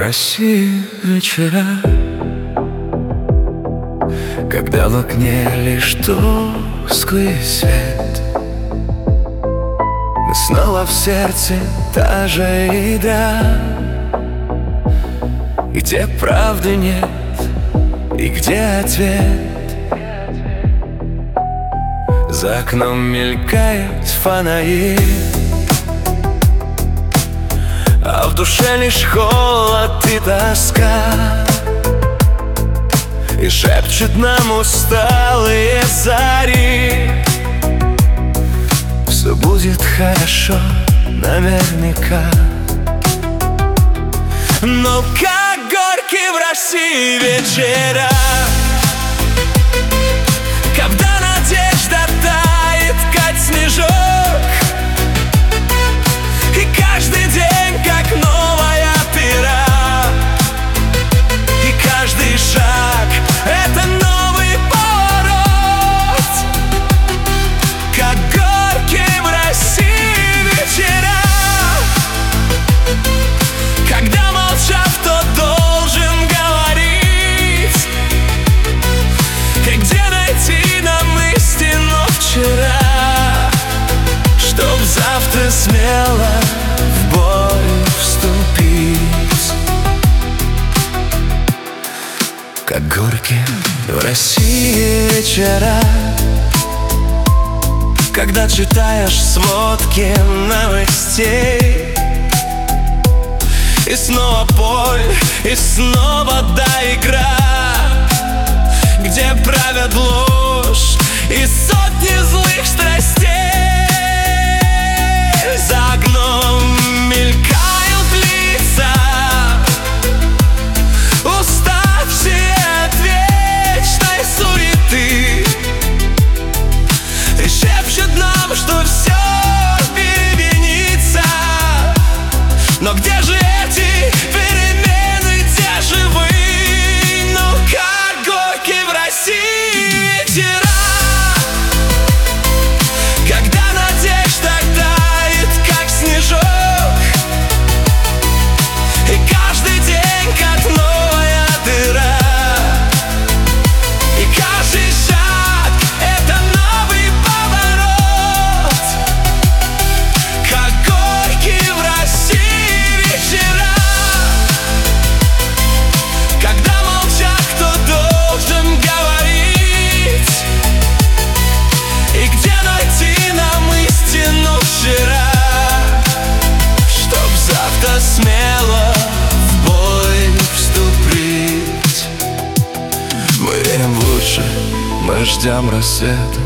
России вечера, когда в окне лишь тусклый свет, но снова в сердце та же игра, где правды нет и где ответ. За окном мелькают фонари, а в душе лишь холод и тоска, и шепчут нам усталые зари: все будет хорошо наверняка. Но как горький в России вечера, когда надежда тает, как снежок, и каждый день как новая пера, и каждый шаг — это новый поворот. Как горький в России вечера, когда молчав, кто должен говорить, и где найти нам истину вчера, чтоб завтра смело в бой вступить. Как горькие в России вечера, когда читаешь сводки новостей, и снова боль, и снова игра, где правят ложь и сотни злых страстей. За окном мелькают лица, уставшие от вечной суеты, и шепчут нам, что все переменится. Но где же эти перемены, где же вы? Ну как горький в России вечера, когда надежда тает, как снежок, и каждый день как новая дыра, и каждый шаг — это новый поворот. Как горький в России вечера, когда молчат, кто должен говорить, и где найти нам истину вчера, чтоб завтра смело в бой вступить. Мы верим в лучшее, мы ждем рассвета.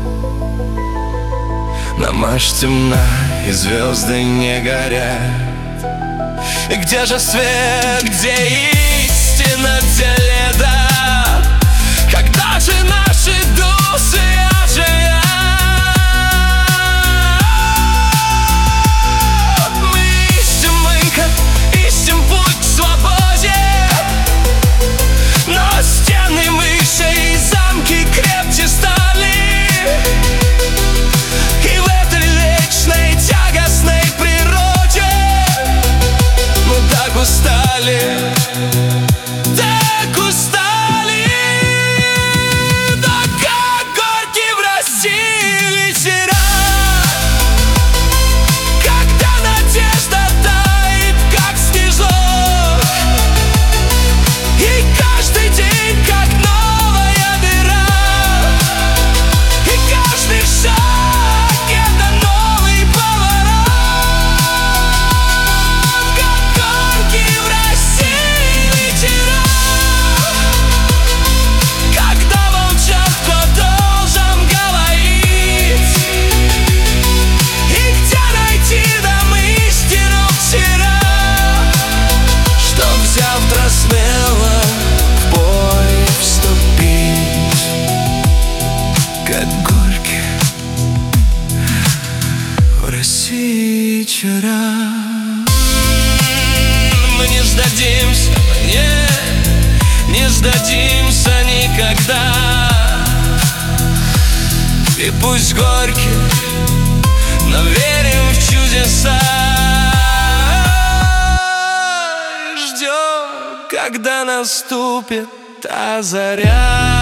На мачте темна, и звезды не горят. И где же свет, где истина, где лето? Когда же наши души оживят? Мы ищем выход, ищем путь к свободе, но стены выше и замки крепче стали. И в этой вечной тягостной природе мы так устали, так устали. Да как горький в России вечера, когда надежда тает, как снежок, и каждый день как новая дыра, и каждый шаг — это новый поворот. Как горький в России вечера, когда молчат, кто должен говорить, и где найти нам истину вчера, чтоб завтра смело в бой вступить. Как горький в России вечера. Мы не сдадимся, не сдадимся никогда. И пусть горький, но верим в чудеса. Ждем когда наступит та заря.